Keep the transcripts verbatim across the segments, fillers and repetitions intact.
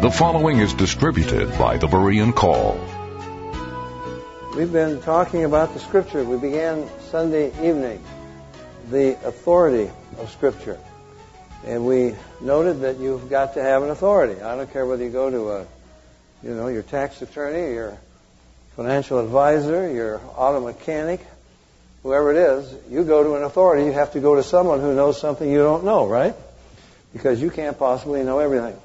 The following is distributed by the Berean Call. We've been talking about the Scripture. We began Sunday evening, the authority of Scripture. And we noted that you've got to have an authority. I don't care whether you go to a, you know, your tax attorney, your financial advisor, your auto mechanic, whoever it is, you go to an authority. You have to go to someone who knows something you don't know, right? Because you can't possibly know everything.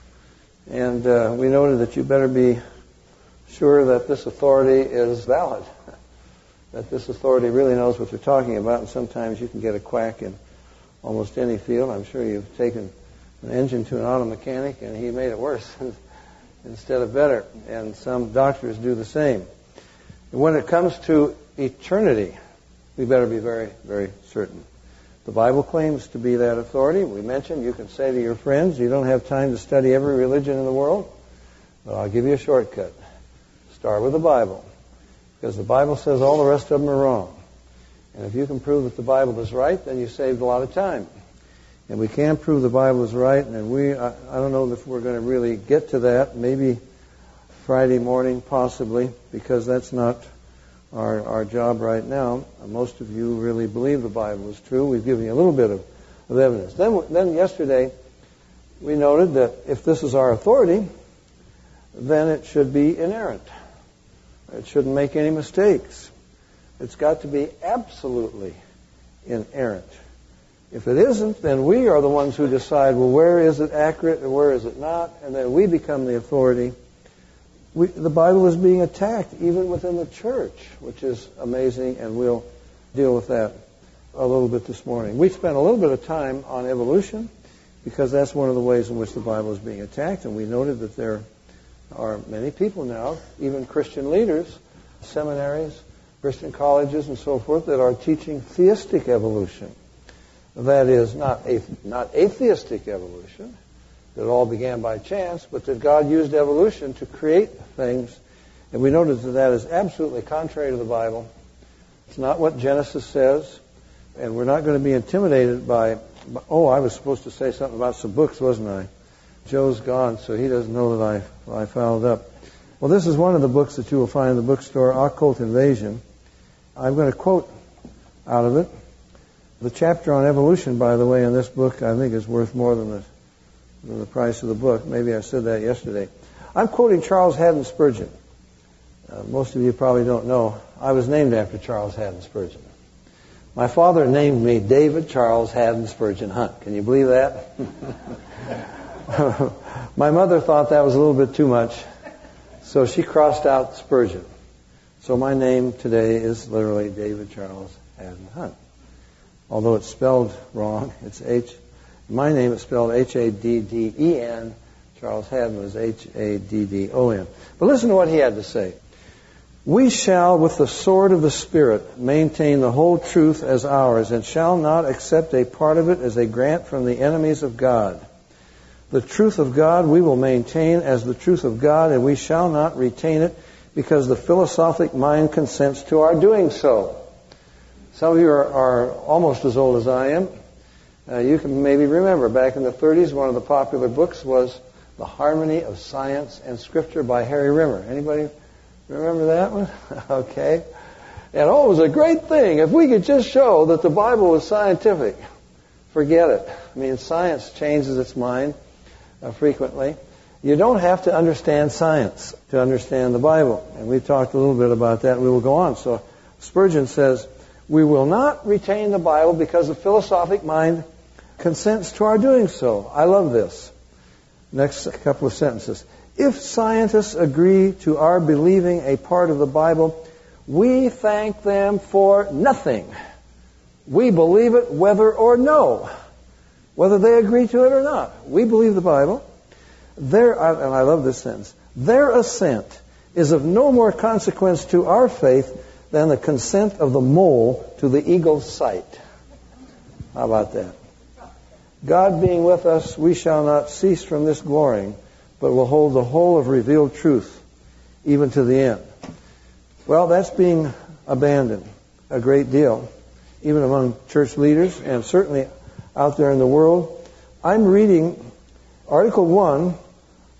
And uh, we noted that you better be sure that this authority is valid, that this authority really knows what they're talking about, and sometimes you can get a quack in almost any field. I'm sure you've taken an engine to an auto mechanic and he made it worse instead of better, and some doctors do the same. And when it comes to eternity, we better be very, very certain. The Bible claims to be that authority. We mentioned you can say to your friends, you don't have time to study every religion in the world, but I'll give you a shortcut. Start with the Bible, because the Bible says all the rest of them are wrong. And if you can prove that the Bible is right, then you saved a lot of time. And we can prove the Bible is right, and we, I, I don't know if we're going to really get to that, maybe Friday morning possibly, because that's not our, our job right now. Most of you really believe the Bible is true. We've given you a little bit of, of evidence. Then, then yesterday, we noted that if this is our authority, then it should be inerrant. It shouldn't make any mistakes. It's got to be absolutely inerrant. If it isn't, then we are the ones who decide, well, where is it accurate and where is it not? And then we become the authority. We, the Bible is being attacked even within the church, which is amazing, and we'll deal with that a little bit this morning. We spent a little bit of time on evolution because that's one of the ways in which the Bible is being attacked, and we noted that there are many people now, even Christian leaders, seminaries, Christian colleges and so forth, that are teaching theistic evolution. That is, not athe- not atheistic evolution, that all began by chance, but that God used evolution to create things. And we noted that that is absolutely contrary to the Bible. It's not what Genesis says, and we're not going to be intimidated by, oh, I was supposed to say something about some books, wasn't I? Joe's gone, so he doesn't know that I, I fouled up. Well, this is one of the books that you will find in the bookstore, Occult Invasion. I'm going to quote out of it. The chapter on evolution, by the way, in this book, I think is worth more than the, than the price of the book. Maybe I said that yesterday. I'm quoting Charles Haddon Spurgeon. Uh, most of you probably don't know. I was named after Charles Haddon Spurgeon. My father named me David Charles Haddon Spurgeon Hunt. Can you believe that? My mother thought that was a little bit too much, so she crossed out Spurgeon. So my name today is literally David Charles Haddon Hunt. Although it's spelled wrong, it's H. My name is spelled H A D D E N. Charles Haddon was H A D D O N. But listen to what he had to say. We shall, with the sword of the Spirit, maintain the whole truth as ours, and shall not accept a part of it as a grant from the enemies of God. The truth of God we will maintain as the truth of God, and we shall not retain it because the philosophic mind consents to our doing so. Some of you are, are almost as old as I am. Uh, you can maybe remember back in the thirties, one of the popular books was The Harmony of Science and Scripture by Harry Rimmer. Anybody remember that one? Okay. And oh, it was a great thing. If we could just show that the Bible was scientific. Forget it. I mean, science changes its mind uh, frequently. You don't have to understand science to understand the Bible. And we talked a little bit about that, and we will go on. So Spurgeon says, we will not retain the Bible because the philosophic mind consents to our doing so. I love this. Next couple of sentences. If scientists agree to our believing a part of the Bible, we thank them for nothing. We believe it whether or no, whether they agree to it or not. We believe the Bible. Their, and I love this sentence, their assent is of no more consequence to our faith than the consent of the mole to the eagle's sight. How about that? God being with us, we shall not cease from this glorying, but will hold the whole of revealed truth, even to the end. Well, that's being abandoned a great deal, even among church leaders, and certainly out there in the world. I'm reading Article one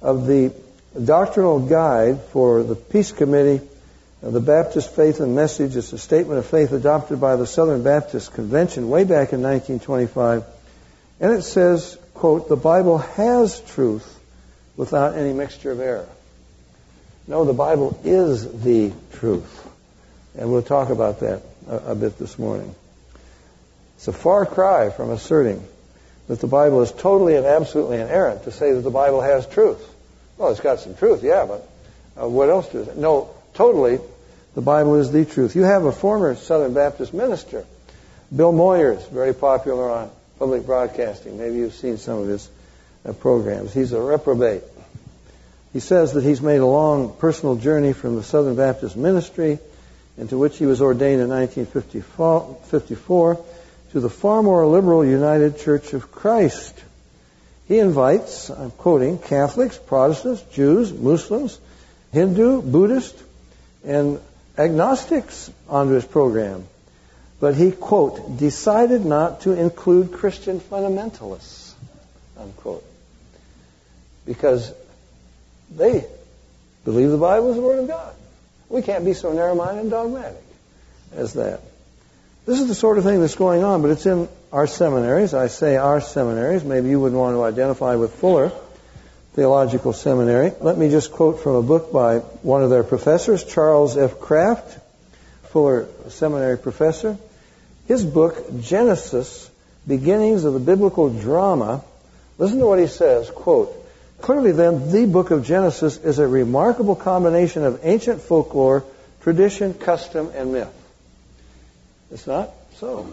of the doctrinal guide for the Peace Committee of the Baptist Faith and Message. It's a statement of faith adopted by the Southern Baptist Convention way back in nineteen twenty-five. And it says, quote, "The Bible has truth without any mixture of error." No, the Bible is the truth. And we'll talk about that a, a bit this morning. It's a far cry from asserting that the Bible is totally and absolutely inerrant to say that the Bible has truth. Well, it's got some truth, yeah, but uh, what else does it? No, totally, the Bible is the truth. You have a former Southern Baptist minister, Bill Moyers, very popular on public broadcasting. Maybe you've seen some of his uh, programs. He's a reprobate. He says that he's made a long personal journey from the Southern Baptist ministry, into which he was ordained in nineteen fifty-four, to the far more liberal United Church of Christ. He invites, I'm quoting, Catholics, Protestants, Jews, Muslims, Hindu, Buddhist, and agnostics onto his program. But he, quote, decided not to include Christian fundamentalists, unquote, because they believe the Bible is the Word of God. We can't be so narrow-minded and dogmatic as that. This is the sort of thing that's going on, but it's in our seminaries. I say our seminaries. Maybe you would want to identify with Fuller Theological Seminary. Let me just quote from a book by one of their professors, Charles F. Kraft, Fuller Seminary professor. His book, Genesis, Beginnings of the Biblical Drama. Listen to what he says, quote, "Clearly then, the book of Genesis is a remarkable combination of ancient folklore, tradition, custom, and myth." It's not so.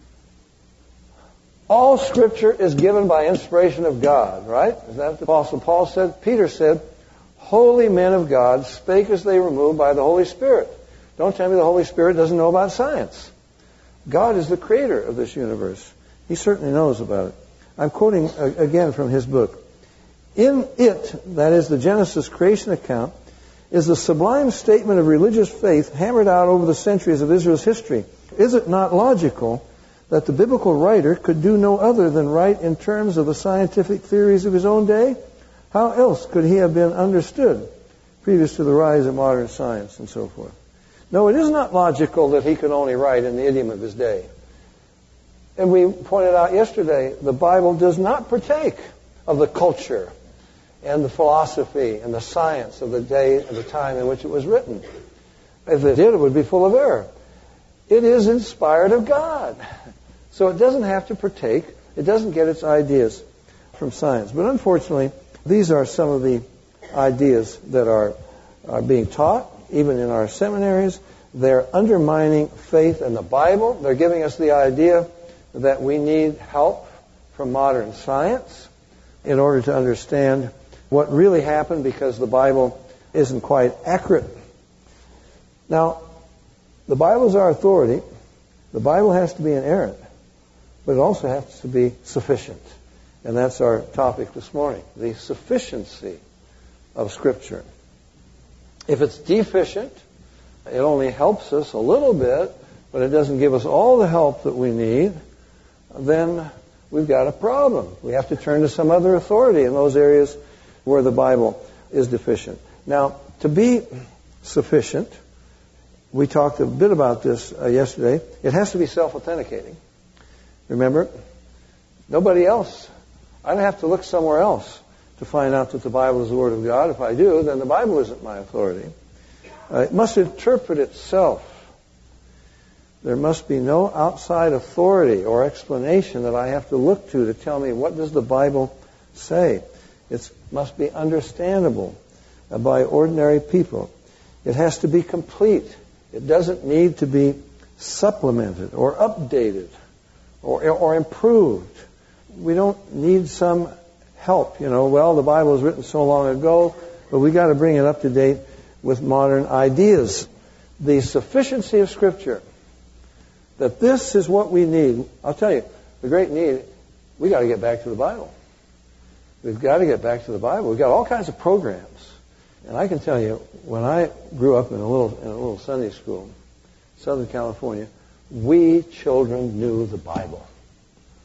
All Scripture is given by inspiration of God, right? Is that what the Apostle Paul said? Peter said, "Holy men of God spake as they were moved by the Holy Spirit." Don't tell me the Holy Spirit doesn't know about science. God is the creator of this universe. He certainly knows about it. I'm quoting uh, again from his book. "In it," that is the Genesis creation account, "is the sublime statement of religious faith hammered out over the centuries of Israel's history. Is it not logical that the biblical writer could do no other than write in terms of the scientific theories of his own day? How else could he have been understood previous to the rise of modern science," and so forth. No, it is not logical that he could only write in the idiom of his day. And we pointed out yesterday, the Bible does not partake of the culture and the philosophy and the science of the day and the time in which it was written. If it did, it would be full of error. It is inspired of God. So it doesn't have to partake, it doesn't get its ideas from science. But unfortunately, these are some of the ideas that are, are being taught, even in our seminaries. They're undermining faith in the Bible. They're giving us the idea that we need help from modern science in order to understand what really happened, because the Bible isn't quite accurate. Now, the Bible is our authority. The Bible has to be inerrant, but it also has to be sufficient. And that's our topic this morning, the sufficiency of Scripture. If it's deficient, it only helps us a little bit, but it doesn't give us all the help that we need, then we've got a problem. We have to turn to some other authority in those areas where the Bible is deficient. Now, to be sufficient, we talked a bit about this uh, yesterday. It has to be self-authenticating. Remember, nobody else. I don't have to look somewhere else to find out that the Bible is the Word of God. If I do, then the Bible isn't my authority. Uh, it must interpret itself. There must be no outside authority or explanation that I have to look to to tell me what does the Bible say. It must be understandable uh, by ordinary people. It has to be complete. It doesn't need to be supplemented or updated or, or improved. We don't need some help, you know. Well, the Bible was written so long ago, but we got to bring it up to date with modern ideas. The sufficiency of Scripture, that this is what we need. I'll tell you, the great need, we got to get back to the Bible. We've got to get back to the Bible. We've got all kinds of programs. And I can tell you, when I grew up in a little in a little Sunday school, Southern California, we children knew the Bible.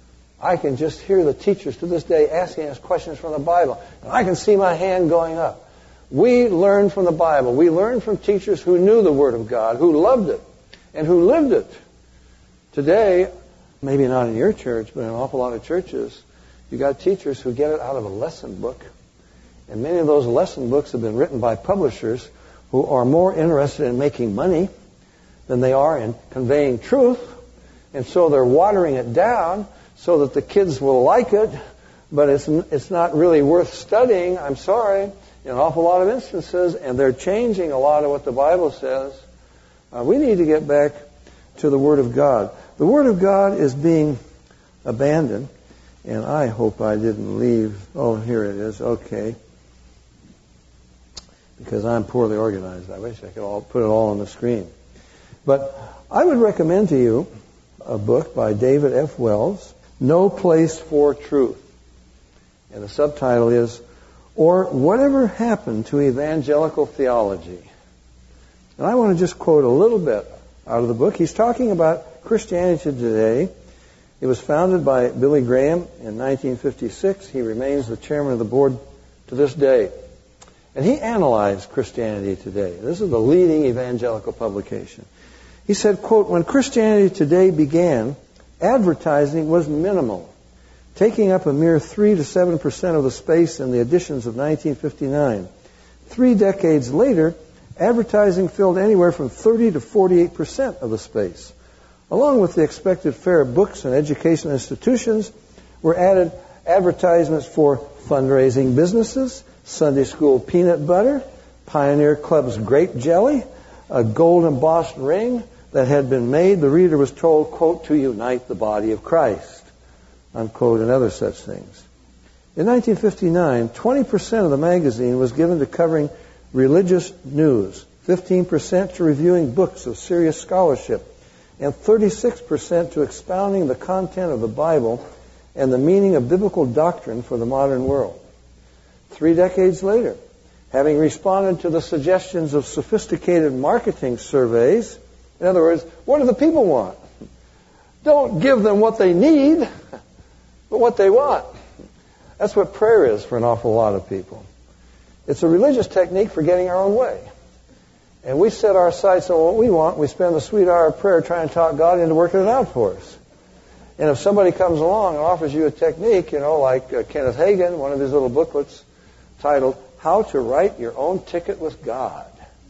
I can just hear the teachers to this day asking us questions from the Bible, and I can see my hand going up. We learn from the Bible. We learn from teachers who knew the Word of God, who loved it, and who lived it. Today, maybe not in your church, but in an awful lot of churches, you got teachers who get it out of a lesson book. And many of those lesson books have been written by publishers who are more interested in making money than they are in conveying truth. And so they're watering it down so that the kids will like it, but it's it's not really worth studying, I'm sorry, in an awful lot of instances, and they're changing a lot of what the Bible says. Uh, we need to get back to the Word of God. The Word of God is being abandoned, and I hope I didn't leave. Oh, here it is. Okay. Because I'm poorly organized. I wish I could all put it all on the screen. But I would recommend to you a book by David F. Wells, No Place for Truth. And the subtitle is, Or Whatever Happened to Evangelical Theology. And I want to just quote a little bit out of the book. He's talking about Christianity today. It was founded by Billy Graham in nineteen fifty-six. He remains the chairman of the board to this day. And he analyzed Christianity today. This is the leading evangelical publication. He said, quote, when Christianity today began, advertising was minimal, taking up a mere three to seven percent of the space in the editions of nineteen fifty-nine. Three decades later, advertising filled anywhere from thirty to forty-eight percent of the space. Along with the expected fare of books and education institutions, were added advertisements for fundraising businesses, Sunday school peanut butter, Pioneer Club's grape jelly, a gold embossed ring that had been made, the reader was told, quote, to unite the body of Christ, unquote, and other such things. In nineteen fifty-nine, twenty percent of the magazine was given to covering religious news, fifteen percent to reviewing books of serious scholarship, and thirty-six percent to expounding the content of the Bible and the meaning of biblical doctrine for the modern world. Three decades later, having responded to the suggestions of sophisticated marketing surveys, in other words, what do the people want? Don't give them what they need, but what they want. That's what prayer is for an awful lot of people. It's a religious technique for getting our own way. And we set our sights on what we want. We spend the sweet hour of prayer trying to talk God into working it out for us. And if somebody comes along and offers you a technique, you know, like uh, Kenneth Hagin, one of his little booklets titled, How to Write Your Own Ticket with God.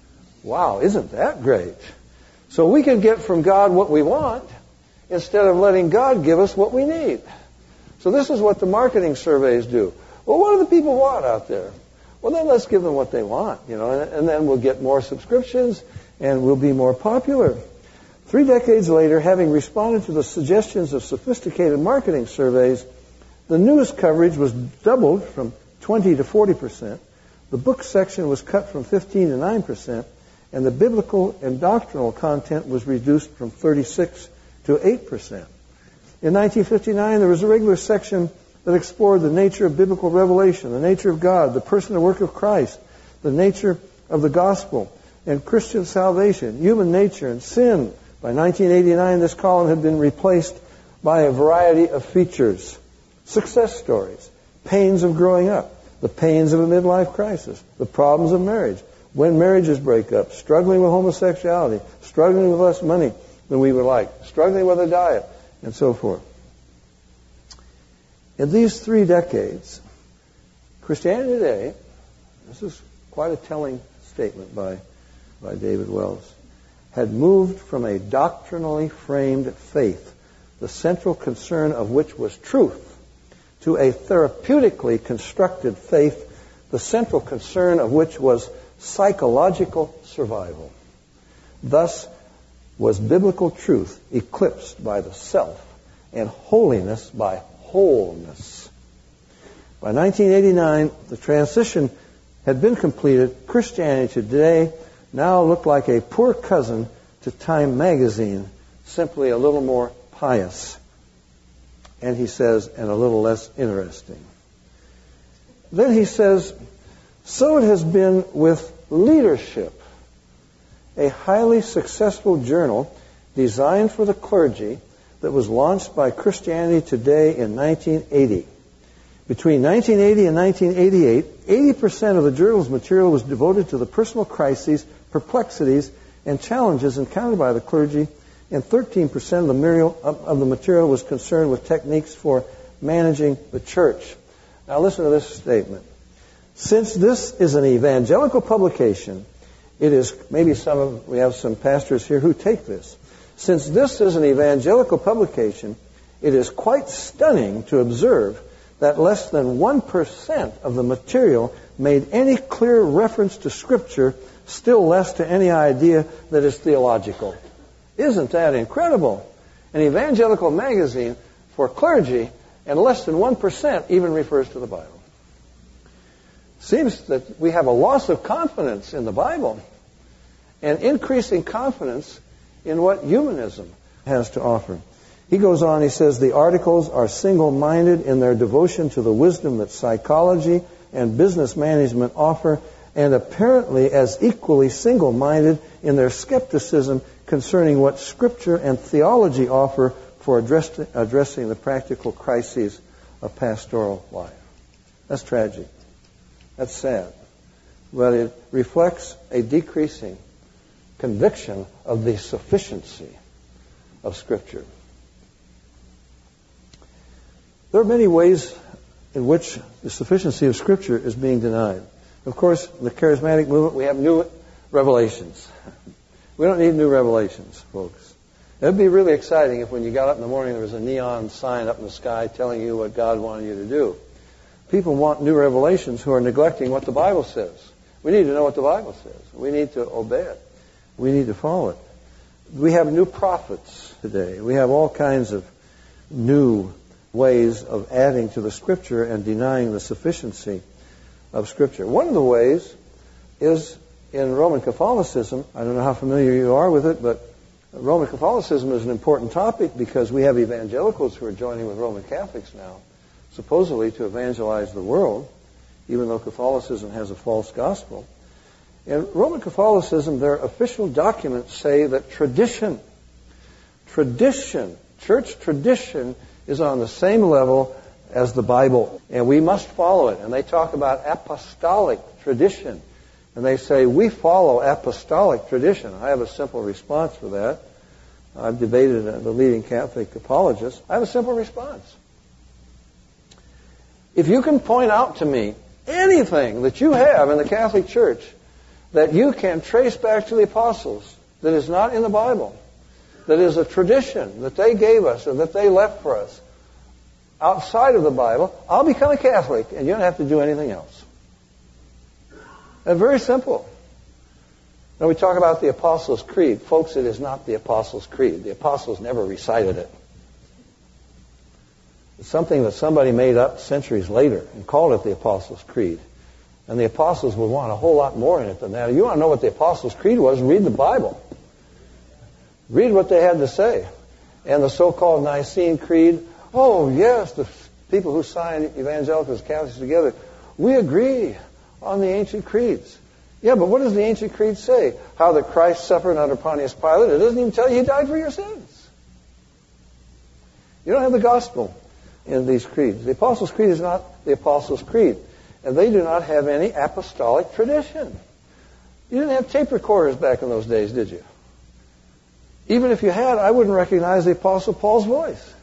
Wow, isn't that great? So we can get from God what we want instead of letting God give us what we need. So this is what the marketing surveys do. Well, what do the people want out there? Well, then let's give them what they want, you know, and, and then we'll get more subscriptions and we'll be more popular. Three decades later, having responded to the suggestions of sophisticated marketing surveys, the news coverage was doubled from twenty to forty percent. The book section was cut from fifteen to nine percent, and the biblical and doctrinal content was reduced from thirty-six to eight percent. In nineteen fifty-nine, there was a regular section that explored the nature of biblical revelation, the nature of God, the person and work of Christ, the nature of the gospel, and Christian salvation, human nature, and sin. By nineteen eighty-nine, this column had been replaced by a variety of features, success stories, pains of growing up, the pains of a midlife crisis, the problems of marriage, when marriages break up, struggling with homosexuality, struggling with less money than we would like, struggling with a diet, and so forth. In these three decades, Christianity today, this is quite a telling statement by, by David Wells, had moved from a doctrinally framed faith, the central concern of which was truth, to a therapeutically constructed faith, the central concern of which was psychological survival. Thus was biblical truth eclipsed by the self and holiness by wholeness. By nineteen eighty-nine, the transition had been completed. Christianity today now looked like a poor cousin to Time magazine, simply a little more pious. And he says, and a little less interesting. Then he says, so it has been with Leadership, a highly successful journal designed for the clergy that was launched by Christianity Today in nineteen eighty. Between nineteen eighty and nineteen eighty-eight, eighty percent of the journal's material was devoted to the personal crises, perplexities, and challenges encountered by the clergy, and thirteen percent of the material, of the material was concerned with techniques for managing the church. Now listen to this statement. Since this is an evangelical publication, it is, maybe some of, we have some pastors here who take this. Since this is an evangelical publication, it is quite stunning to observe that less than one percent of the material made any clear reference to Scripture, still less to any idea that is theological. Isn't that incredible? An evangelical magazine for clergy, and less than one percent even refers to the Bible. Seems that we have a loss of confidence in the Bible and increasing confidence in what humanism has to offer. He goes on, he says, the articles are single-minded in their devotion to the wisdom that psychology and business management offer, and apparently as equally single-minded in their skepticism concerning what Scripture and theology offer for address, addressing the practical crises of pastoral life. That's tragic. That's sad. But it reflects a decreasing conviction of the sufficiency of Scripture. There are many ways in which the sufficiency of Scripture is being denied. Of course, in the charismatic movement, we have new revelations. We don't need new revelations, folks. It would be really exciting if when you got up in the morning there was a neon sign up in the sky telling you what God wanted you to do. People want new revelations who are neglecting what the Bible says. We need to know what the Bible says. We need to obey it. We need to follow it. We have new prophets today. We have all kinds of new ways of adding to the Scripture and denying the sufficiency of Scripture. One of the ways is in Roman Catholicism. I don't know how familiar you are with it, but Roman Catholicism is an important topic because we have evangelicals who are joining with Roman Catholics now, supposedly to evangelize the world, even though Catholicism has a false gospel. In Roman Catholicism, their official documents say that tradition, tradition, church tradition is on the same level as the Bible, and we must follow it. And they talk about apostolic tradition. And they say, we follow apostolic tradition. I have a simple response for that. I've debated the leading Catholic apologists. I have a simple response. If you can point out to me anything that you have in the Catholic Church that you can trace back to the apostles that is not in the Bible, that is a tradition that they gave us or that they left for us outside of the Bible, I'll become a Catholic and you don't have to do anything else. It's very simple. Now we talk about the Apostles' Creed. Folks, it is not the Apostles' Creed. The Apostles never recited it. It's something that somebody made up centuries later and called it the Apostles' Creed. And the Apostles would want a whole lot more in it than that. If you want to know what the Apostles' Creed was, read the Bible. Read what they had to say. And the so-called Nicene Creed, oh yes, the people who signed evangelicals and Catholics together, we agree on the ancient creeds. Yeah, but what does the ancient creed say? How that Christ suffered under Pontius Pilate. It doesn't even tell you he died for your sins. You don't have the gospel in these creeds. The Apostles' Creed is not the Apostles' Creed. And they do not have any apostolic tradition. You didn't have tape recorders back in those days, did you? Even if you had, I wouldn't recognize the Apostle Paul's voice.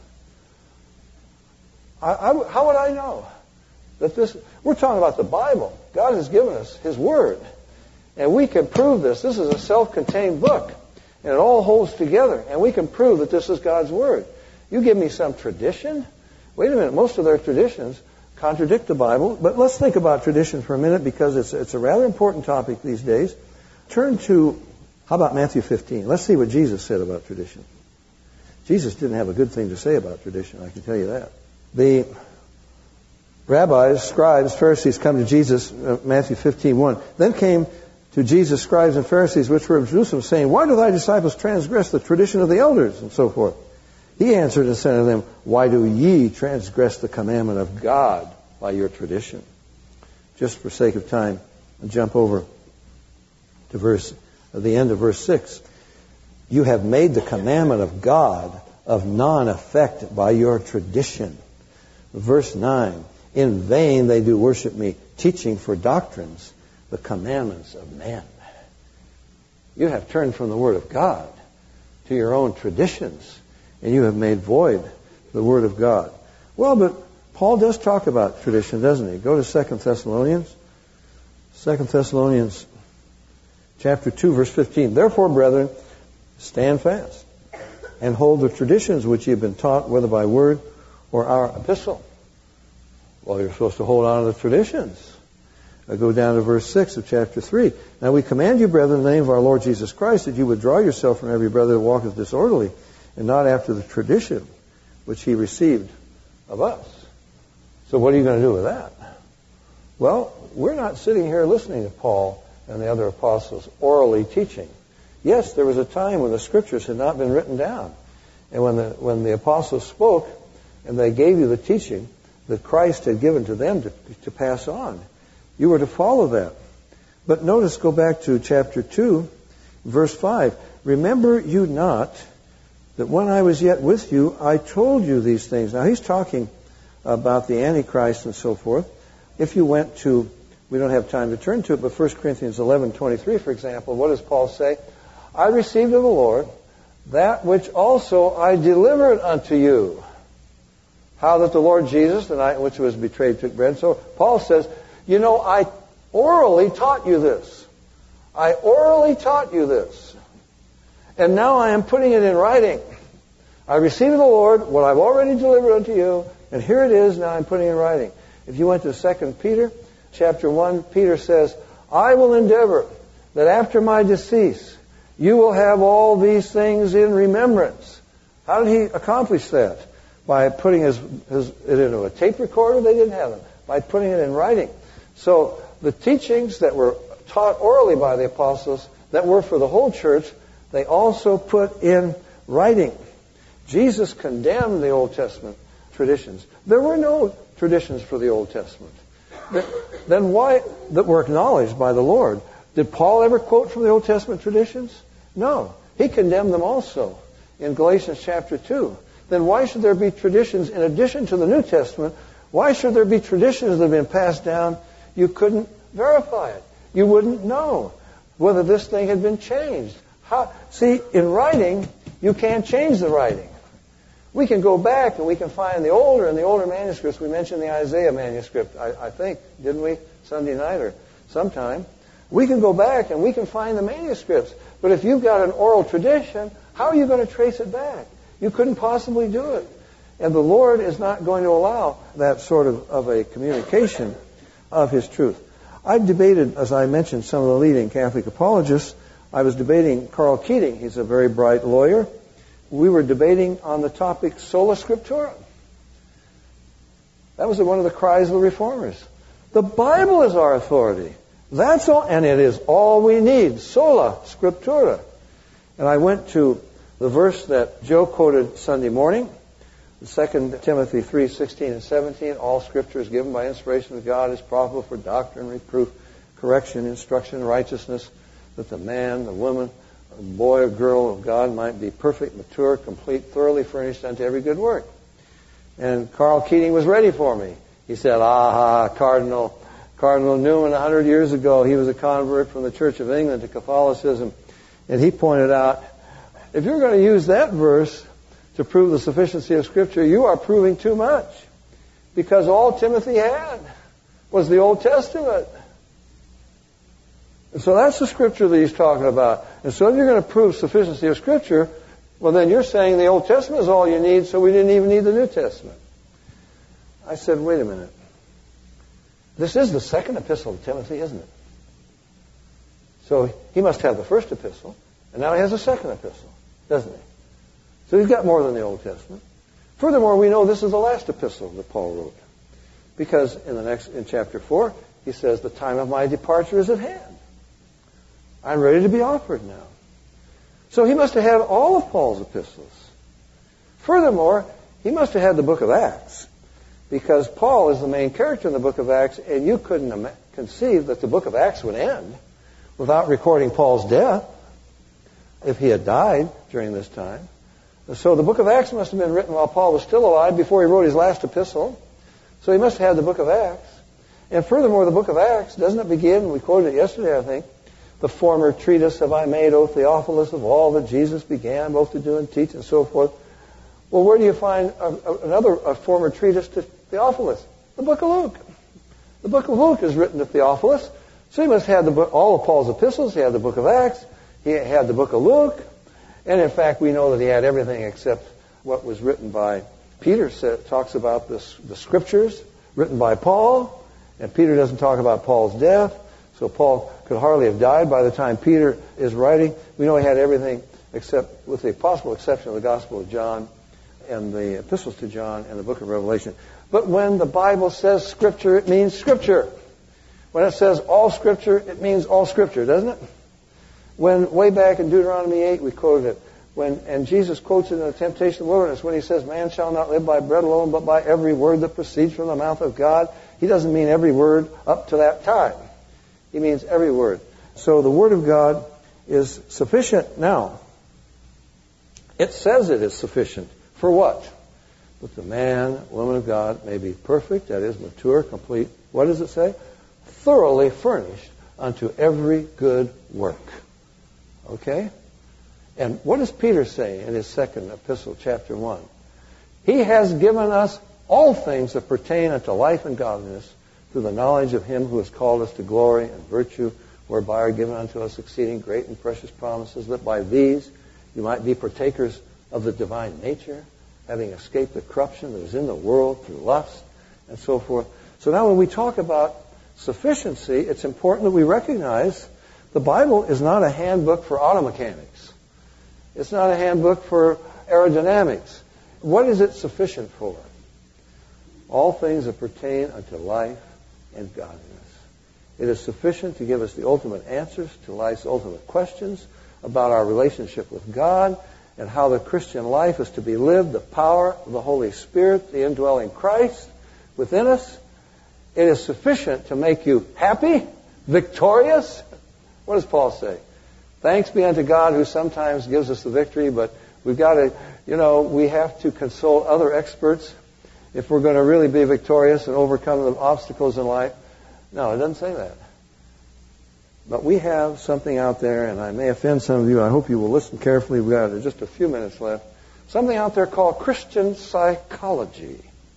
I, I, how would I know that this... We're talking about the Bible. God has given us His Word. And we can prove this. This is a self-contained book. And it all holds together. And we can prove that this is God's Word. You give me some tradition? Wait a minute. Most of their traditions contradict the Bible. But let's think about tradition for a minute because it's, it's a rather important topic these days. Turn to, how about Matthew fifteen? Let's see what Jesus said about tradition. Jesus didn't have a good thing to say about tradition, I can tell you that. The rabbis, scribes, Pharisees come to Jesus, uh, Matthew fifteen one. Then came to Jesus scribes and Pharisees which were in Jerusalem, saying, why do thy disciples transgress the tradition of the elders? And so forth. He answered and said to them, why do ye transgress the commandment of God by your tradition? Just for sake of time, I'll jump over to verse, uh, the end of verse six. You have made the commandment of God of none effect by your tradition. Verse nine, in vain they do worship me, teaching for doctrines the commandments of men. You have turned from the Word of God to your own traditions, and you have made void the Word of God. Well, but Paul does talk about tradition, doesn't he? Go to Second Thessalonians. Second Thessalonians chapter two, verse fifteen. Therefore, brethren, stand fast and hold the traditions which ye have been taught, whether by word or our epistle. Well, you're supposed to hold on to the traditions. I go down to verse six of chapter three. Now we command you, brethren, in the name of our Lord Jesus Christ, that you withdraw yourself from every brother that walketh disorderly, and not after the tradition which he received of us. So what are you going to do with that? Well, we're not sitting here listening to Paul and the other apostles orally teaching. Yes, there was a time when the scriptures had not been written down. And when the, when the apostles spoke and they gave you the teaching that Christ had given to them to, to pass on, you were to follow that. But notice, go back to chapter two, verse five. Remember you not that when I was yet with you, I told you these things. Now he's talking about the Antichrist and so forth. If you went to, we don't have time to turn to it, but First Corinthians eleven twenty-three, for example, what does Paul say? I received of the Lord that which also I delivered unto you. How that the Lord Jesus, the night in which he was betrayed, took bread. So Paul says, you know, I orally taught you this. I orally taught you this. And now I am putting it in writing. I received of the Lord what I've already delivered unto you, and here it is, now I'm putting it in writing. If you went to Second Peter, chapter one, Peter says, I will endeavor that after my decease, you will have all these things in remembrance. How did he accomplish that? By putting his, his, it into a tape recorder? They didn't have them. By putting it in writing. So the teachings that were taught orally by the apostles, that were for the whole church, they also put in writing. Jesus condemned the Old Testament traditions. There were no traditions for the Old Testament. Then why, that were acknowledged by the Lord. Did Paul ever quote from the Old Testament traditions? No. He condemned them also in Galatians chapter two. Then why should there be traditions in addition to the New Testament? Why should there be traditions that have been passed down? You couldn't verify it. You wouldn't know whether this thing had been changed. How? See, in writing, you can't change the writing. We can go back and we can find the older and the older manuscripts. We mentioned the Isaiah manuscript, I, I think, didn't we, Sunday night or sometime? We can go back and we can find the manuscripts. But if you've got an oral tradition, how are you going to trace it back? You couldn't possibly do it. And the Lord is not going to allow that sort of, of a communication of His truth. I've debated, as I mentioned, some of the leading Catholic apologists. I was debating Carl Keating. He's a very bright lawyer. We were debating on the topic sola scriptura. That was one of the cries of the reformers. The Bible is our authority. That's all, and it is all we need. Sola scriptura. And I went to the verse that Joe quoted Sunday morning, Second Timothy three sixteen and seventeen. All Scripture is given by inspiration of God, is profitable for doctrine, reproof, correction, instruction, righteousness, that the man, the woman, the boy or girl of God might be perfect, mature, complete, thoroughly furnished unto every good work. And Carl Keating was ready for me. He said, aha, Cardinal, Cardinal Newman, a hundred years ago, he was a convert from the Church of England to Catholicism. And he pointed out, if you're going to use that verse to prove the sufficiency of Scripture, you are proving too much. Because all Timothy had was the Old Testament. And so that's the Scripture that he's talking about. And so if you're going to prove sufficiency of Scripture, well then you're saying the Old Testament is all you need, so we didn't even need the New Testament. I said, wait a minute. This is the second epistle to Timothy, isn't it? So he must have the first epistle, and now he has a second epistle, doesn't he? So he's got more than the Old Testament. Furthermore, we know this is the last epistle that Paul wrote. Because in the next, in chapter four, he says, the time of my departure is at hand. I'm ready to be offered now. So he must have had all of Paul's epistles. Furthermore, he must have had the book of Acts. Because Paul is the main character in the book of Acts, and you couldn't ima- conceive that the book of Acts would end without recording Paul's death if he had died during this time. So the book of Acts must have been written while Paul was still alive, before he wrote his last epistle. So he must have had the book of Acts. And furthermore, the book of Acts, doesn't it begin, we quoted it yesterday, I think, the former treatise have I made, O Theophilus, of all that Jesus began both to do and teach, and so forth. Well, where do you find a, a, another a former treatise to Theophilus? The book of Luke. The book of Luke is written to Theophilus. So he must have the book, all of Paul's epistles. He had the book of Acts. He had the book of Luke. And in fact, we know that he had everything except what was written by Peter. Said, talks about this, the scriptures written by Paul. And Peter doesn't talk about Paul's death. So Paul could hardly have died by the time Peter is writing. We know he had everything except, with the possible exception of the Gospel of John and the epistles to John and the book of Revelation. But when the Bible says Scripture, it means Scripture. When it says all Scripture, it means all Scripture, doesn't it? When way back in Deuteronomy eight, we quoted it. When, and Jesus quotes it in the temptation of the wilderness when he says, man shall not live by bread alone, but by every word that proceeds from the mouth of God. He doesn't mean every word up to that time. He means every word. So the Word of God is sufficient now. It says it is sufficient. For what? That the man, woman of God may be perfect, that is, mature, complete. What does it say? Thoroughly furnished unto every good work. Okay? And what does Peter say in his second epistle, chapter one? He has given us all things that pertain unto life and godliness through the knowledge of Him who has called us to glory and virtue, whereby are given unto us exceeding great and precious promises, that by these you might be partakers of the divine nature, having escaped the corruption that is in the world through lust and so forth. So now when we talk about sufficiency, it's important that we recognize the Bible is not a handbook for auto mechanics. It's not a handbook for aerodynamics. What is it sufficient for? All things that pertain unto life and godliness. It is sufficient to give us the ultimate answers to life's ultimate questions about our relationship with God and how the Christian life is to be lived, the power of the Holy Spirit, the indwelling Christ within us. It is sufficient to make you happy, victorious. What does Paul say? Thanks be unto God who sometimes gives us the victory, but we've got to, you know, we have to consult other experts if we're going to really be victorious and overcome the obstacles in life. No, it doesn't say that. But we have something out there, and I may offend some of you. I hope you will listen carefully. We've got just a few minutes left. Something out there called Christian psychology.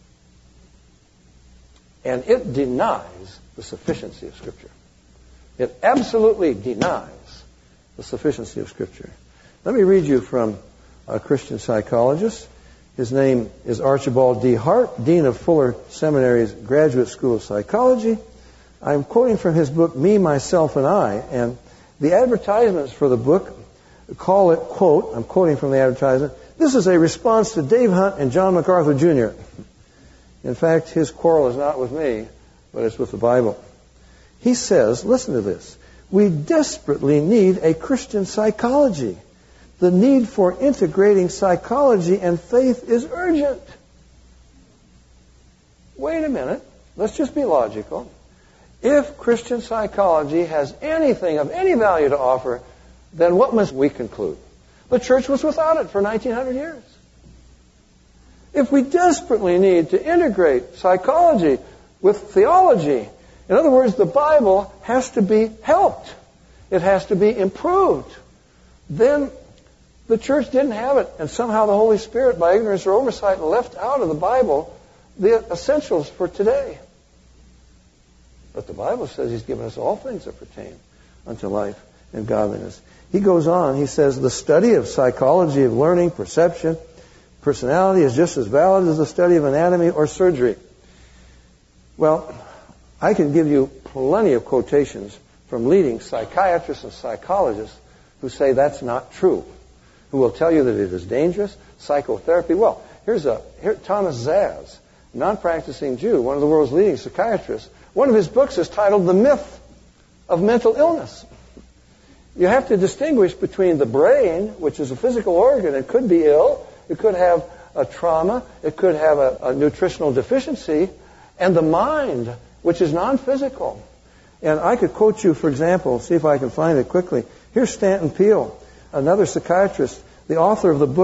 And it denies the sufficiency of Scripture. It absolutely denies the sufficiency of Scripture. Let me read you from a Christian psychologist. His name is Archibald D. Hart, Dean of Fuller Seminary's Graduate School of Psychology. I'm quoting from his book, Me, Myself, and I. And the advertisements for the book call it, quote, I'm quoting from the advertisement, this is a response to Dave Hunt and John MacArthur Junior In fact, his quarrel is not with me, but it's with the Bible. He says, listen to this, we desperately need a Christian psychology. The need for integrating psychology and faith is urgent. Wait a minute. Let's just be logical. If Christian psychology has anything of any value to offer, then what must we conclude? The church was without it for nineteen hundred years. If we desperately need to integrate psychology with theology, in other words, the Bible has to be helped. It has to be improved. Then the church didn't have it, and somehow the Holy Spirit, by ignorance or oversight, left out of the Bible the essentials for today. But the Bible says He's given us all things that pertain unto life and godliness. He goes on, he says, the study of psychology of learning, perception, personality is just as valid as the study of anatomy or surgery. Well, I can give you plenty of quotations from leading psychiatrists and psychologists who say that's not true, who will tell you that it is dangerous. Psychotherapy, well, here's a here, Thomas Zaz, non-practicing Jew, one of the world's leading psychiatrists. One of his books is titled The Myth of Mental Illness. You have to distinguish between the brain, which is a physical organ, it could be ill, it could have a trauma, it could have a, a nutritional deficiency, and the mind, which is non-physical. And I could quote you, for example, see if I can find it quickly. Here's Stanton Peele, another psychiatrist, the author of the book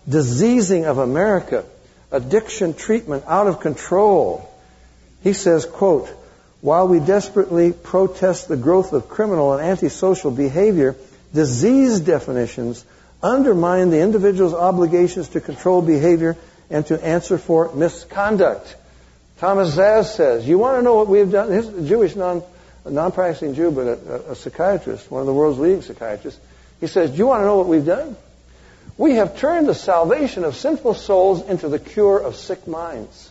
diseasing of America, addiction treatment out of control. He says, quote, while we desperately protest the growth of criminal and antisocial behavior, disease definitions undermine the individual's obligations to control behavior and to answer for misconduct. Thomas Zaz says, you want to know what we've done? He's a Jewish, non, a non-practicing Jew, but a, a psychiatrist, one of the world's leading psychiatrists. He says, do you want to know what we've done? We have turned the salvation of sinful souls into the cure of sick minds.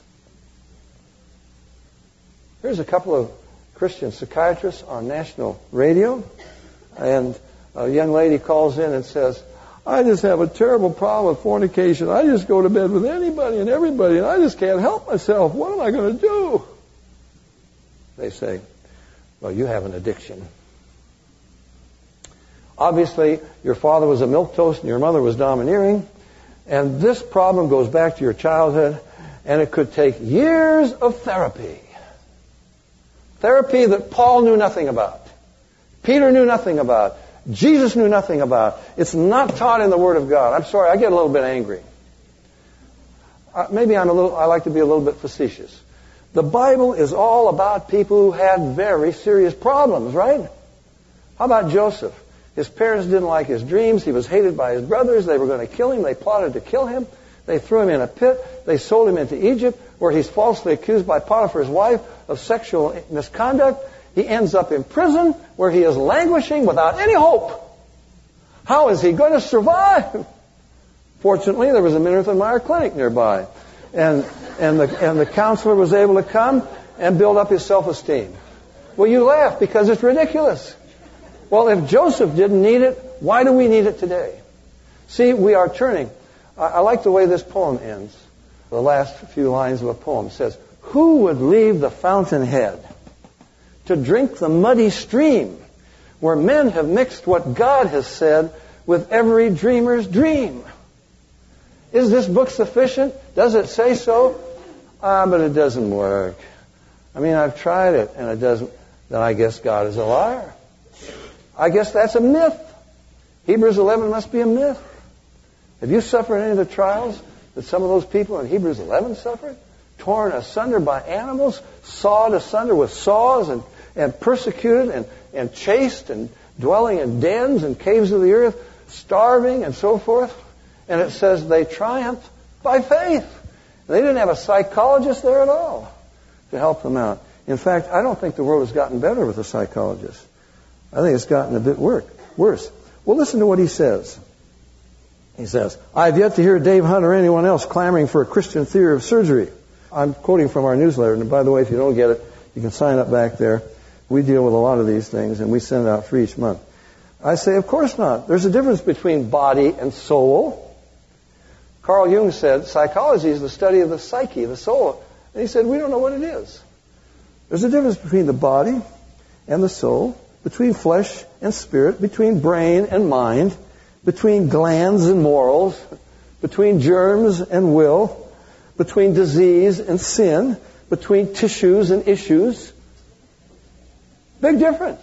Here's a couple of Christian psychiatrists on national radio, and a young lady calls in and says, I just have a terrible problem with fornication. I just go to bed with anybody and everybody, and I just can't help myself. What am I going to do? They say, well, you have an addiction. Obviously, your father was a milquetoast and your mother was domineering, and this problem goes back to your childhood, and it could take years of therapy. Therapy that Paul knew nothing about. Peter knew nothing about. Jesus knew nothing about. It's not taught in the Word of God. I'm sorry, I get a little bit angry. Uh, maybe I'm a little, I like to be a little bit facetious. The Bible is all about people who had very serious problems, right? How about Joseph? His parents didn't like his dreams. He was hated by his brothers. They were going to kill him. They plotted to kill him. They threw him in a pit. They sold him into Egypt, where he's falsely accused by Potiphar's wife of sexual misconduct. He ends up in prison, where he is languishing without any hope. How is he going to survive? Fortunately, there was a Minirth and Meyer clinic nearby, and and the and the counselor was able to come and build up his self-esteem. Well, you laugh because it's ridiculous. Well, if Joseph didn't need it, why do we need it today? See, we are turning. I, I like the way this poem ends. The last few lines of a poem says, who would leave the fountainhead to drink the muddy stream where men have mixed what God has said with every dreamer's dream? Is this book sufficient? Does it say so? Ah, but it doesn't work. I mean, I've tried it and it doesn't. Then I guess God is a liar. I guess that's a myth. Hebrews eleven must be a myth. Have you suffered any of the trials that some of those people in Hebrews eleven suffered? Torn asunder by animals, sawed asunder with saws, and, and persecuted and, and chased and dwelling in dens and caves of the earth, starving and so forth. And it says they triumphed by faith. They didn't have a psychologist there at all to help them out. In fact, I don't think the world has gotten better with a psychologist. I think it's gotten a bit worse. Well, listen to what he says. He says, I have yet to hear Dave Hunt or anyone else clamoring for a Christian theory of surgery. I'm quoting from our newsletter, and by the way, if you don't get it, you can sign up back there. We deal with a lot of these things, and we send it out free each month. I say, of course not. There's a difference between body and soul. Carl Jung said, psychology is the study of the psyche, the soul. And he said, we don't know what it is. There's a difference between the body and the soul, between flesh and spirit, between brain and mind, between glands and morals, between germs and will, between disease and sin, between tissues and issues. Big difference.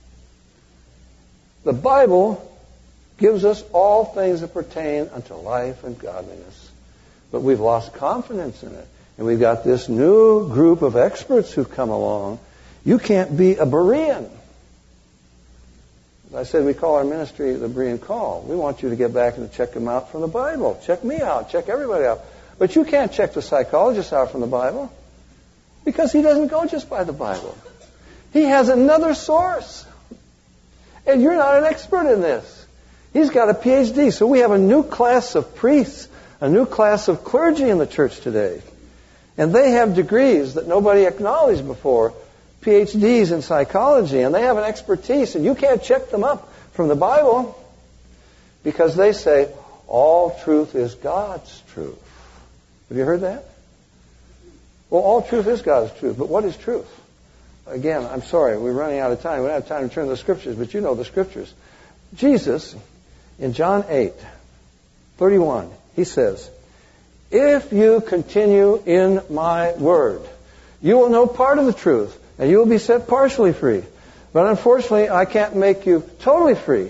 The Bible gives us all things that pertain unto life and godliness. But we've lost confidence in it. And we've got this new group of experts who've come along. You can't be a Berean. As I said, we call our ministry the Berean Call. We want you to get back and check them out from the Bible. Check me out. Check everybody out. But you can't check the psychologist out from the Bible because he doesn't go just by the Bible. He has another source. And you're not an expert in this. He's got a P H D. So we have a new class of priests, a new class of clergy in the church today. And they have degrees that nobody acknowledged before, P H Ds in psychology, and they have an expertise, and you can't check them up from the Bible because they say all truth is God's truth. Have you heard that? Well, all truth is God's truth, but what is truth? Again, I'm sorry, we're running out of time. We don't have time to turn to the Scriptures, but you know the Scriptures. Jesus, in John eight thirty-one, he says, if you continue in my word, you will know part of the truth, and you will be set partially free. But unfortunately, I can't make you totally free.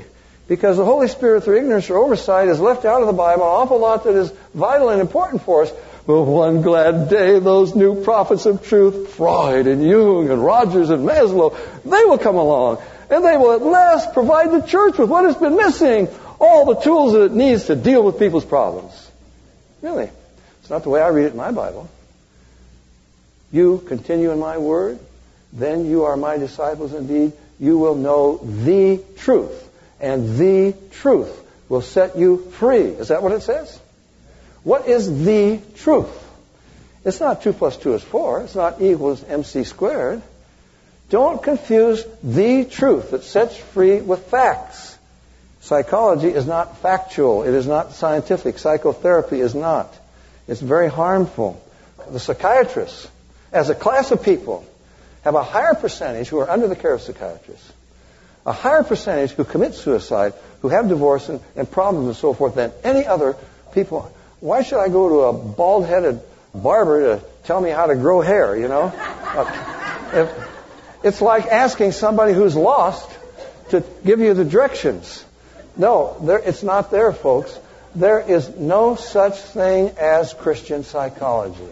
Because the Holy Spirit, through ignorance or oversight, has left out of the Bible an awful lot that is vital and important for us. But one glad day, those new prophets of truth, Freud and Jung and Rogers and Maslow, they will come along. And they will at last provide the church with what has been missing, all the tools that it needs to deal with people's problems. Really. It's not the way I read it in my Bible. You continue in my word, then you are my disciples indeed. You will know the truth, and the truth will set you free. Is that what it says? What is the truth? It's not two plus two is four. It's not E equals mc squared. Don't confuse the truth that sets free with facts. Psychology is not factual. It is not scientific. Psychotherapy is not. It's very harmful. The psychiatrists, as a class of people, have a higher percentage who are under the care of psychiatrists, a higher percentage who commit suicide, who have divorce and, and problems and so forth than any other people. Why should I go to a bald-headed barber to tell me how to grow hair, you know? Uh, if, it's like asking somebody who's lost to give you the directions. No, there, it's not there, folks. There is no such thing as Christian psychology.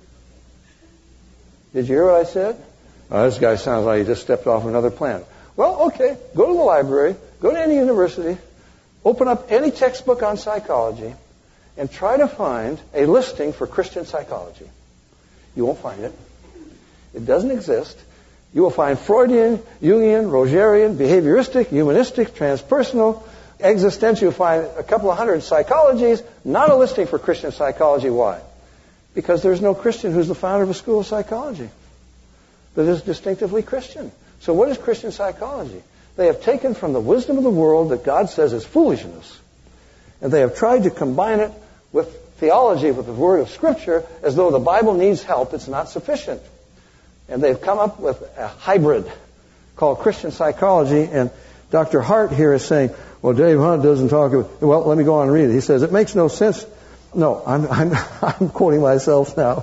Did you hear what I said? Oh, this guy sounds like he just stepped off another planet. Well, okay, go to the library, go to any university, open up any textbook on psychology, and try to find a listing for Christian psychology. You won't find it. It doesn't exist. You will find Freudian, Jungian, Rogerian, behavioristic, humanistic, transpersonal, existential. You'll find a couple of hundred psychologies, not a listing for Christian psychology. Why? Because there's no Christian who's the founder of a school of psychology that is distinctively Christian. So what is Christian psychology? They have taken from the wisdom of the world that God says is foolishness, and they have tried to combine it with theology, with the word of Scripture, as though the Bible needs help. It's not sufficient. And they've come up with a hybrid called Christian psychology. And Doctor Hart here is saying, well, Dave Hunt doesn't talk about... Well, let me go on and read it. He says, it makes no sense... No, I'm, I'm, I'm quoting myself now.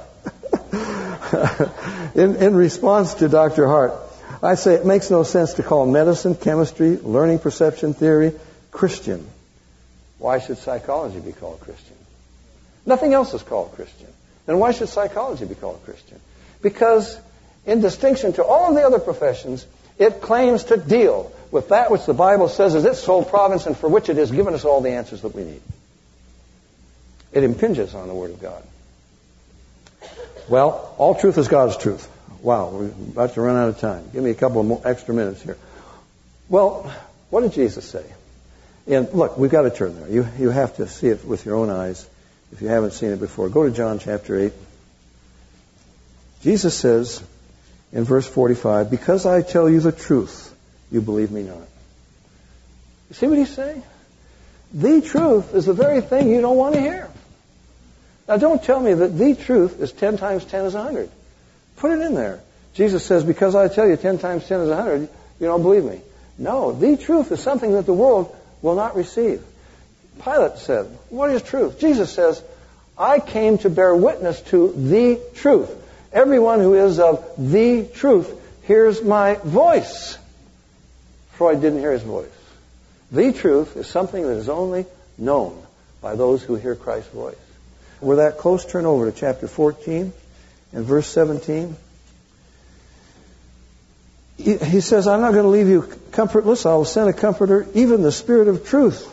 in, in response to Doctor Hart, I say it makes no sense to call medicine, chemistry, learning perception theory Christian. Why should psychology be called Christian? Nothing else is called Christian. Then why should psychology be called Christian? Because in distinction to all of the other professions, it claims to deal with that which the Bible says is its sole province and for which it has given us all the answers that we need. It impinges on the Word of God. Well, all truth is God's truth. Wow, we're about to run out of time. Give me a couple of more extra minutes here. Well, what did Jesus say? And look, we've got to turn there. You, you have to see it with your own eyes if you haven't seen it before. Go to John chapter eight. Jesus says in verse forty-five, because I tell you the truth, you believe me not. You see what he's saying? The truth is the very thing you don't want to hear. Now, don't tell me that the truth is ten times ten is one hundred. Put it in there. Jesus says, because I tell you ten times ten is one hundred, you don't believe me. No, the truth is something that the world will not receive. Pilate said, what is truth? Jesus says, I came to bear witness to the truth. Everyone who is of the truth hears my voice. Freud didn't hear his voice. The truth is something that is only known by those who hear Christ's voice. We're that close. Turn over to chapter fourteen and verse seventeen. He says, I'm not going to leave you comfortless. I will send a comforter, even the Spirit of truth,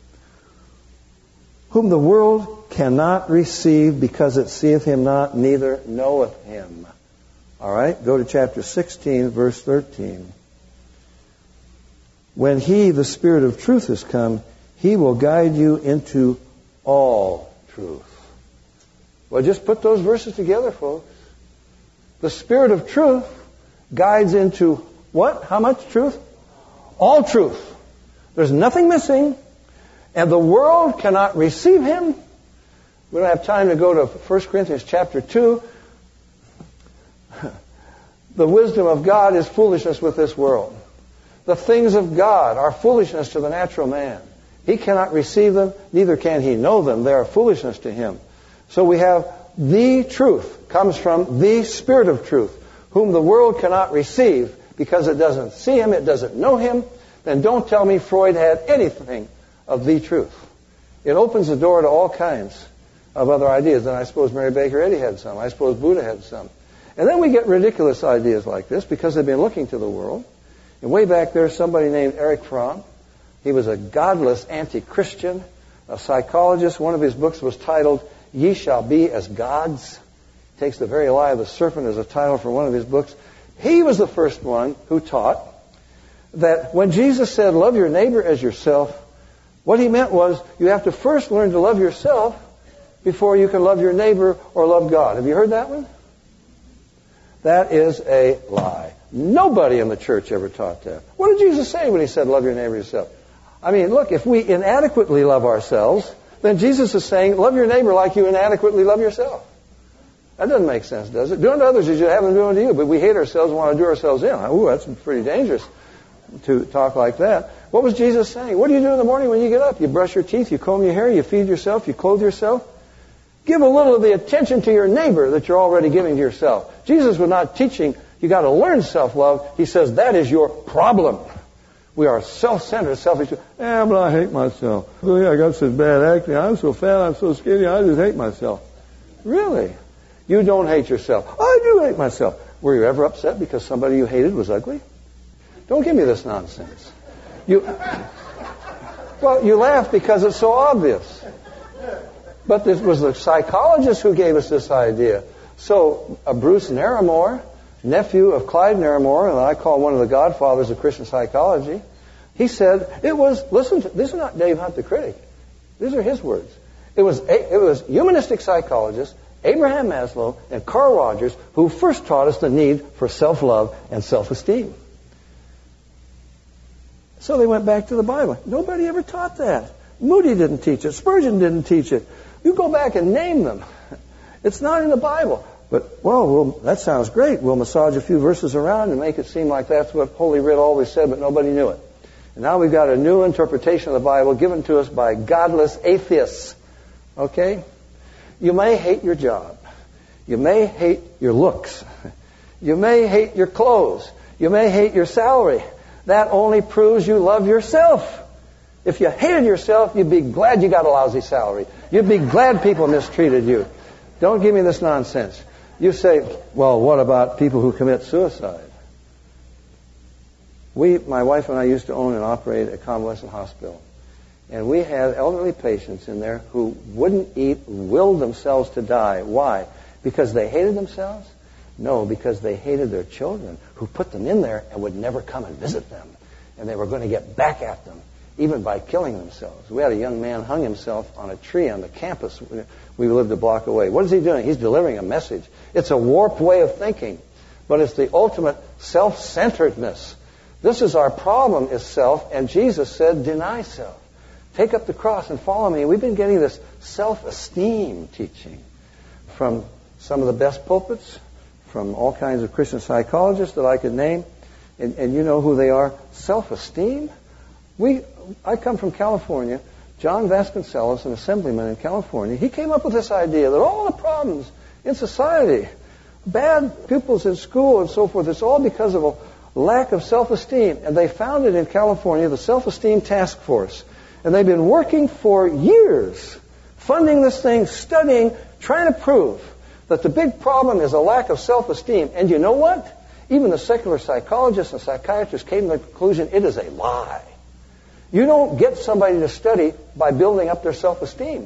whom the world cannot receive because it seeth him not, neither knoweth him. All right, go to chapter sixteen, verse thirteen. When he, the Spirit of truth, has come, he will guide you into all truth. Well, just put those verses together, folks. The Spirit of truth guides into what? How much truth? All truth. There's nothing missing, and the world cannot receive him. We don't have time to go to First Corinthians chapter two. The wisdom of God is foolishness with this world. The things of God are foolishness to the natural man. He cannot receive them, neither can he know them. They are foolishness to him. So we have the truth comes from the Spirit of truth, whom the world cannot receive because it doesn't see him, it doesn't know him. then don't tell me Freud had anything of the truth. It opens the door to all kinds of other ideas. And I suppose Mary Baker Eddy had some. I suppose Buddha had some. And then we get ridiculous ideas like this because they've been looking to the world. And way back there, somebody named Erich Fromm. He was a godless anti-Christian, a psychologist. One of his books was titled, Ye Shall Be as Gods. He takes the very lie of the serpent as a title for one of his books. He was the first one who taught that when Jesus said, love your neighbor as yourself, what he meant was you have to first learn to love yourself before you can love your neighbor or love God. Have you heard that one? That is a lie. Nobody in the church ever taught that. What did Jesus say when he said, love your neighbor yourself? I mean, look, if we inadequately love ourselves, then Jesus is saying, love your neighbor like you inadequately love yourself. That doesn't make sense, does it? Doing to others as you have them doing to you, but we hate ourselves and want to do ourselves in. Ooh, that's pretty dangerous to talk like that. What was Jesus saying? What do you do in the morning when you get up? You brush your teeth, you comb your hair, you feed yourself, you clothe yourself. Give a little of the attention to your neighbor that you're already giving to yourself. Jesus was not teaching you got to learn self-love. He says that is your problem. We are self-centered, selfish. Yeah, but I hate myself. Oh, yeah, I got such bad acne. I'm so fat, I'm so skinny, I just hate myself. Really? You don't hate yourself. I do hate myself. Were you ever upset because somebody you hated was ugly? Don't give me this nonsense. You, well, you laugh because it's so obvious. But this was the psychologist who gave us this idea. So, uh, Bruce Naramore, nephew of Clyde Naramore, and I call one of the godfathers of Christian psychology, he said it was, listen to, this is not Dave Hunt the critic. These are his words. It was, it was humanistic psychologists, Abraham Maslow and Carl Rogers, who first taught us the need for self-love and self-esteem. So they went back to the Bible. Nobody ever taught that. Moody didn't teach it. Spurgeon didn't teach it. You go back and name them. It's not in the Bible. But, well, well, that sounds great. We'll massage a few verses around and make it seem like that's what Holy Writ always said, but nobody knew it. And now we've got a new interpretation of the Bible given to us by godless atheists. Okay? You may hate your job. You may hate your looks. You may hate your clothes. You may hate your salary. That only proves you love yourself. If you hated yourself, you'd be glad you got a lousy salary. You'd be glad people mistreated you. Don't give me this nonsense. You say, well, what about people who commit suicide? We, my wife and I used to own and operate a convalescent hospital. And we had elderly patients in there who wouldn't eat, willed themselves to die. Why? Because they hated themselves? No, because they hated their children who put them in there and would never come and visit them. And they were going to get back at them, even by killing themselves. We had a young man hung himself on a tree on the campus. We lived a block away. What is he doing? He's delivering a message. It's a warped way of thinking, but it's the ultimate self-centeredness. This is our problem, is self, and Jesus said, deny self. Take up the cross and follow me. We've been getting this self-esteem teaching from some of the best pulpits, from all kinds of Christian psychologists that I could name, and, and you know who they are. Self-esteem? We, I come from California. John Vasconcellos, an assemblyman in California, he came up with this idea that all the problems in society, bad pupils in school and so forth, it's all because of a lack of self-esteem. And they founded in California the Self-Esteem Task Force. And they've been working for years, funding this thing, studying, trying to prove that the big problem is a lack of self-esteem. And you know what? Even the secular psychologists and psychiatrists came to the conclusion it is a lie. You don't get somebody to study by building up their self-esteem.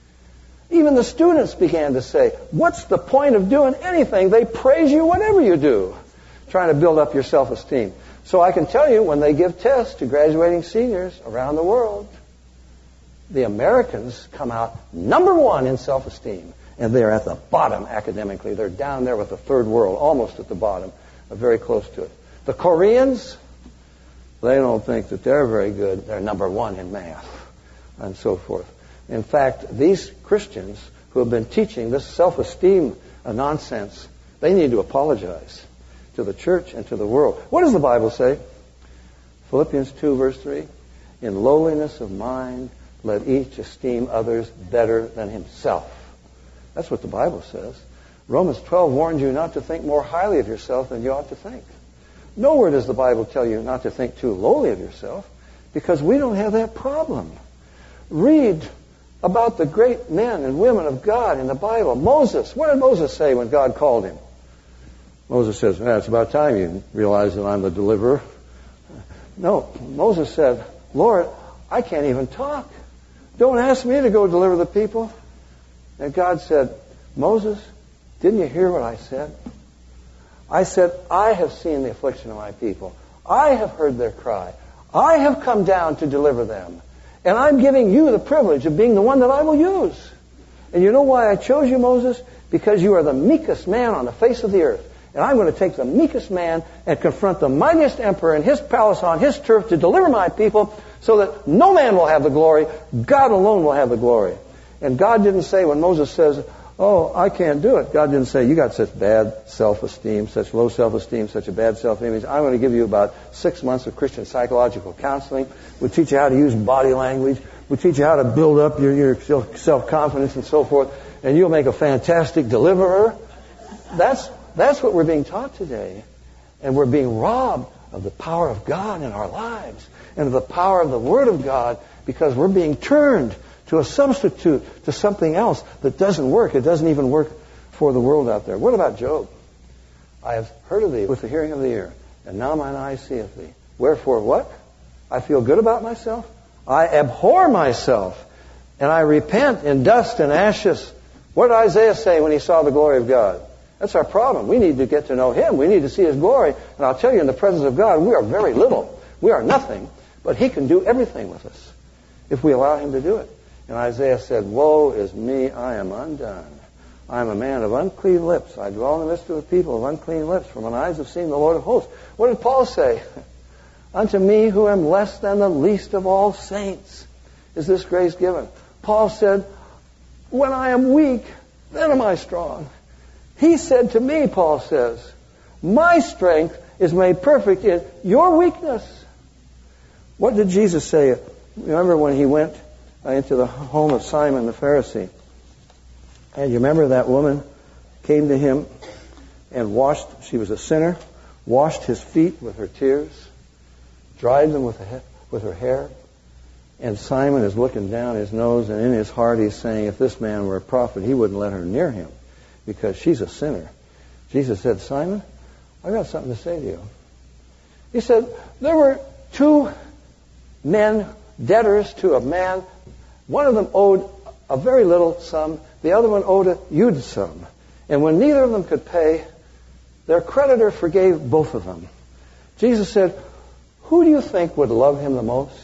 Even the students began to say, what's the point of doing anything? They praise you whatever you do, trying to build up your self-esteem. So I can tell you, when they give tests to graduating seniors around the world, the Americans come out number one in self-esteem. And they're at the bottom academically. They're down there with the third world, almost at the bottom, very close to it. The Koreans, they don't think that they're very good. They're number one in math and so forth. In fact, these Christians who have been teaching this self-esteem nonsense, they need to apologize to the church and to the world. What does the Bible say? Philippians two, verse three. In lowliness of mind, let each esteem others better than himself. That's what the Bible says. Romans twelve warns you not to think more highly of yourself than you ought to think. Nowhere does the Bible tell you not to think too lowly of yourself, because we don't have that problem. Read about the great men and women of God in the Bible. Moses, what did Moses say when God called him? Moses says, well, it's about time you realize that I'm the deliverer. No, Moses said, Lord, I can't even talk. Don't ask me to go deliver the people. And God said, Moses, didn't you hear what I said? I said, I have seen the affliction of my people. I have heard their cry. I have come down to deliver them. And I'm giving you the privilege of being the one that I will use. And you know why I chose you, Moses? Because you are the meekest man on the face of the earth. And I'm going to take the meekest man and confront the mightiest emperor in his palace on his turf to deliver my people, so that no man will have the glory. God alone will have the glory. And God didn't say, when Moses says, oh, I can't do it, God didn't say, you got such bad self-esteem, such low self-esteem, such a bad self-image. I'm going to give you about six months of Christian psychological counseling. We'll teach you how to use body language. We'll teach you how to build up your, your self-confidence and so forth. And you'll make a fantastic deliverer. That's, that's what we're being taught today. And we're being robbed of the power of God in our lives and of the power of the Word of God, because we're being turned to a substitute, to something else that doesn't work. It doesn't even work for the world out there. What about Job? I have heard of thee with the hearing of the ear, and now mine eye seeth thee. Wherefore what? I feel good about myself. I abhor myself, and I repent in dust and ashes. What did Isaiah say when he saw the glory of God? That's our problem. We need to get to know Him. We need to see His glory. And I'll tell you, in the presence of God, we are very little. We are nothing. But He can do everything with us if we allow Him to do it. And Isaiah said, woe is me, I am undone. I am a man of unclean lips. I dwell in the midst of the people of unclean lips, for mine eyes have seen the Lord of hosts. What did Paul say? Unto me who am less than the least of all saints is this grace given. Paul said, when I am weak, then am I strong. He said to me, Paul says, my strength is made perfect in your weakness. What did Jesus say? Remember when He went into the home of Simon the Pharisee? And you remember that woman came to Him and washed, she was a sinner, washed His feet with her tears, dried them with, a, with her hair. And Simon is looking down his nose, and in his heart he's saying, if this man were a prophet, he wouldn't let her near him, because she's a sinner. Jesus said, Simon, I've got something to say to you. He said, there were two men, debtors to a man. One of them owed a very little sum. The other one owed a huge sum. And when neither of them could pay, their creditor forgave both of them. Jesus said, who do you think would love him the most?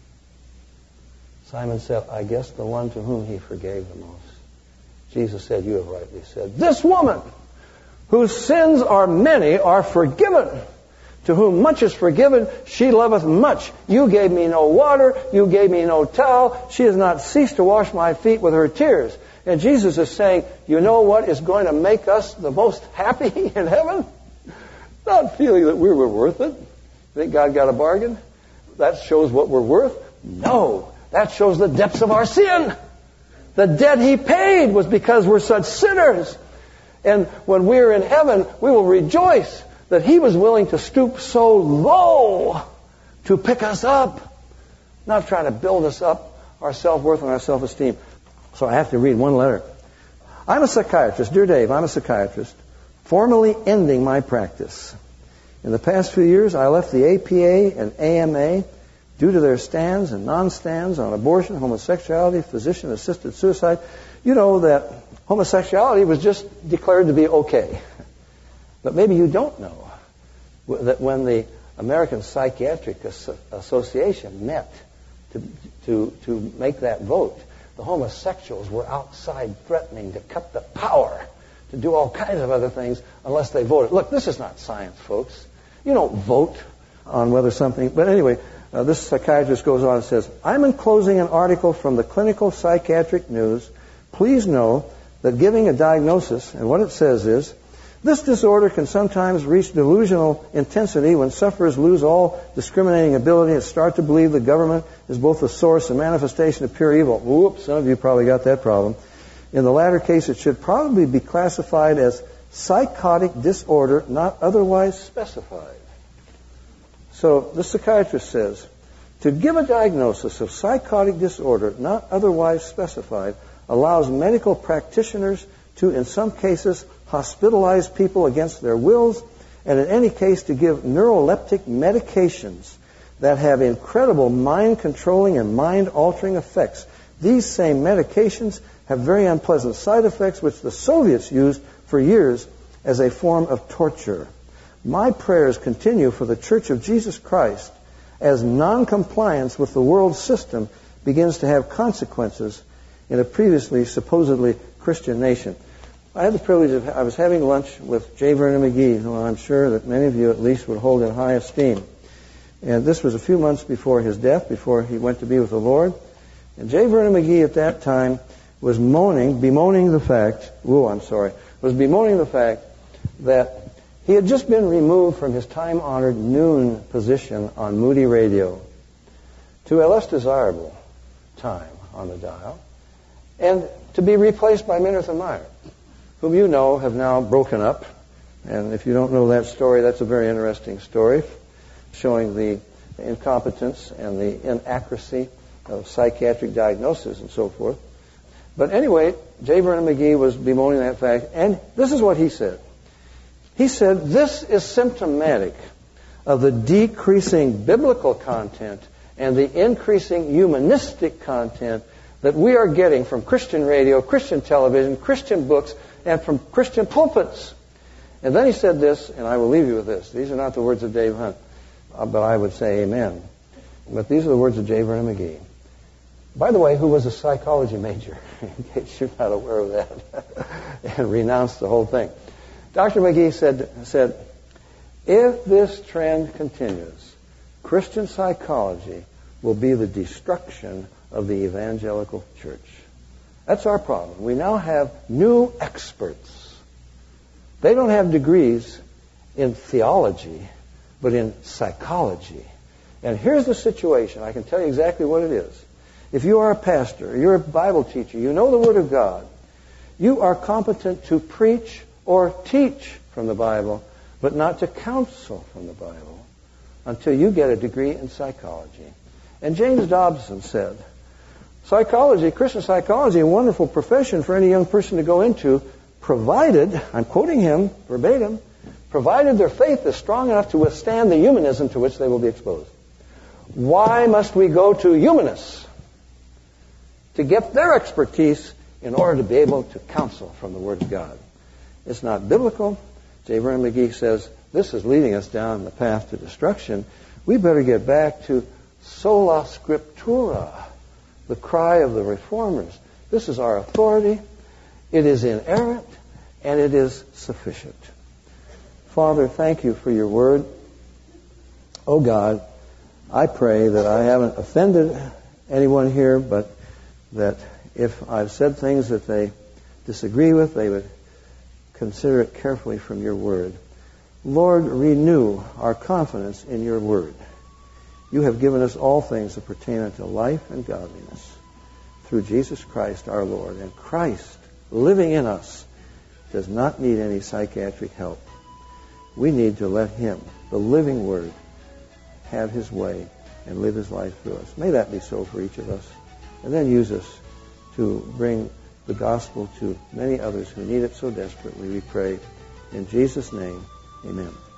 Simon said, I guess the one to whom he forgave the most. Jesus said, you have rightly said. This woman, whose sins are many, are forgiven. To whom much is forgiven, she loveth much. You gave me no water. You gave me no towel. She has not ceased to wash my feet with her tears. And Jesus is saying, you know what is going to make us the most happy in heaven? Not feeling that we were worth it. Think God got a bargain? That shows what we're worth? No. That shows the depths of our sin. The debt He paid was because we're such sinners. And when we're in heaven, we will rejoice that He was willing to stoop so low to pick us up, not trying to build us up, our self-worth and our self-esteem. So I have to read one letter. I'm a psychiatrist. Dear Dave, I'm a psychiatrist, formally ending my practice. In the past few years, I left the A P A and A M A due to their stands and non-stands on abortion, homosexuality, physician-assisted suicide. You know that homosexuality was just declared to be okay. But maybe you don't know that when the American Psychiatric Association met to, to, to make that vote, the homosexuals were outside threatening to cut the power, to do all kinds of other things unless they voted. Look, this is not science, folks. You don't vote on whether something... But anyway, uh, this psychiatrist goes on and says, I'm enclosing an article from the Clinical Psychiatric News. Please know that giving a diagnosis, and what it says is, this disorder can sometimes reach delusional intensity when sufferers lose all discriminating ability and start to believe the government is both the source and manifestation of pure evil. Whoops, some of you probably got that problem. In the latter case, it should probably be classified as psychotic disorder not otherwise specified. So the psychiatrist says, to give a diagnosis of psychotic disorder not otherwise specified allows medical practitioners to, in some cases, hospitalize people against their wills, and in any case to give neuroleptic medications that have incredible mind-controlling and mind-altering effects. These same medications have very unpleasant side effects which the Soviets used for years as a form of torture. My prayers continue for the Church of Jesus Christ as non-compliance with the world system begins to have consequences in a previously supposedly Christian nation. I had the privilege of, I was having lunch with J. Vernon McGee, who I'm sure that many of you at least would hold in high esteem. And this was a few months before his death, before he went to be with the Lord. And J. Vernon McGee at that time was moaning, bemoaning the fact, oh, I'm sorry, was bemoaning the fact that he had just been removed from his time-honored noon position on Moody Radio to a less desirable time on the dial, and to be replaced by Minirth and Meyer, whom you know have now broken up. And if you don't know that story, that's a very interesting story, showing the incompetence and the inaccuracy of psychiatric diagnosis and so forth. But anyway, J. Vernon McGee was bemoaning that fact, and this is what he said. He said, this is symptomatic of the decreasing biblical content and the increasing humanistic content that we are getting from Christian radio, Christian television, Christian books, and from Christian pulpits. And then he said this, and I will leave you with this. These are not the words of Dave Hunt, but I would say amen. But these are the words of J. Vernon McGee. By the way, who was a psychology major, in case you're not aware of that, and renounced the whole thing. Doctor McGee said, said, if this trend continues, Christian psychology will be the destruction of the evangelical church. That's our problem. We now have new experts. They don't have degrees in theology, but in psychology. And here's the situation. I can tell you exactly what it is. If you are a pastor, you're a Bible teacher, you know the Word of God, you are competent to preach or teach from the Bible, but not to counsel from the Bible until you get a degree in psychology. And James Dobson said, psychology, Christian psychology, a wonderful profession for any young person to go into, provided, I'm quoting him verbatim, provided their faith is strong enough to withstand the humanism to which they will be exposed. Why must we go to humanists to get their expertise in order to be able to counsel from the Word of God? It's not biblical. J. Vernon McGee says this is leading us down the path to destruction. We better get back to sola scriptura, the cry of the reformers. This is our authority. It is inerrant, and it is sufficient. Father, thank you for your word. Oh God, I pray that I haven't offended anyone here, but that if I've said things that they disagree with, they would consider it carefully from your word. Lord, renew our confidence in your word. You have given us all things that pertain unto life and godliness through Jesus Christ our Lord. And Christ, living in us, does not need any psychiatric help. We need to let him, the living word, have his way and live his life through us. May that be so for each of us. And then use us to bring the gospel to many others who need it so desperately, we pray. In Jesus' name, amen.